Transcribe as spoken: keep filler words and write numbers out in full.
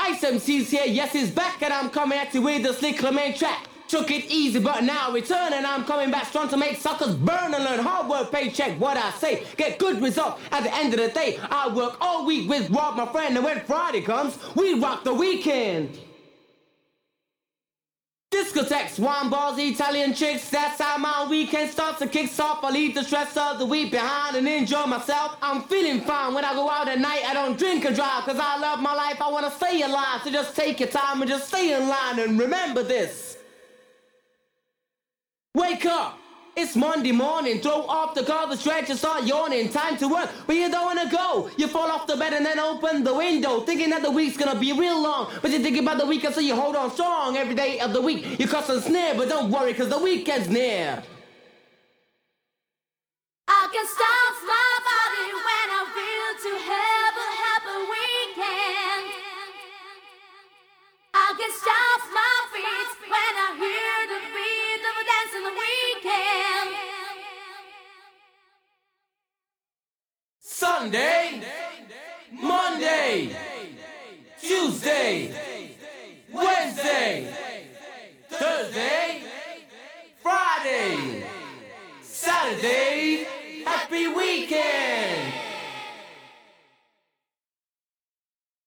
Ice M C's here, yes, he's back, and I'm coming at you with the slick main track. Took it easy, but now I return, and I'm coming back strong to make suckers burn and learn hard work, paycheck, what I say. Get good results at the end of the day. I work all week with Rob, my friend, and when Friday comes, we rock the weekend. Discotheques, wine bars, Italian chicks, that's how my weekend starts and kicks off. I leave the stress of the week behind and enjoy myself. I'm feeling fine when I go out at night. I don't drink and drive cause I love my life. I wanna stay alive, so just take your time and just stay in line and remember this. Wake up! It's Monday morning, throw off the garbage, stretch and start yawning. Time to work, but you don't wanna go. You fall off the bed and then open the window, thinking that the week's gonna be real long. But you're thinking about the weekend, so you hold on strong. Every day of the week, you cuss and sneer, but don't worry, cause the weekend's near. I can stop my body when I feel to have a happy weekend. I can stop my feet when I hear the beat of a dance in the weekend. Sunday, Monday, Tuesday, Wednesday, Thursday, Friday, Saturday, happy weekend!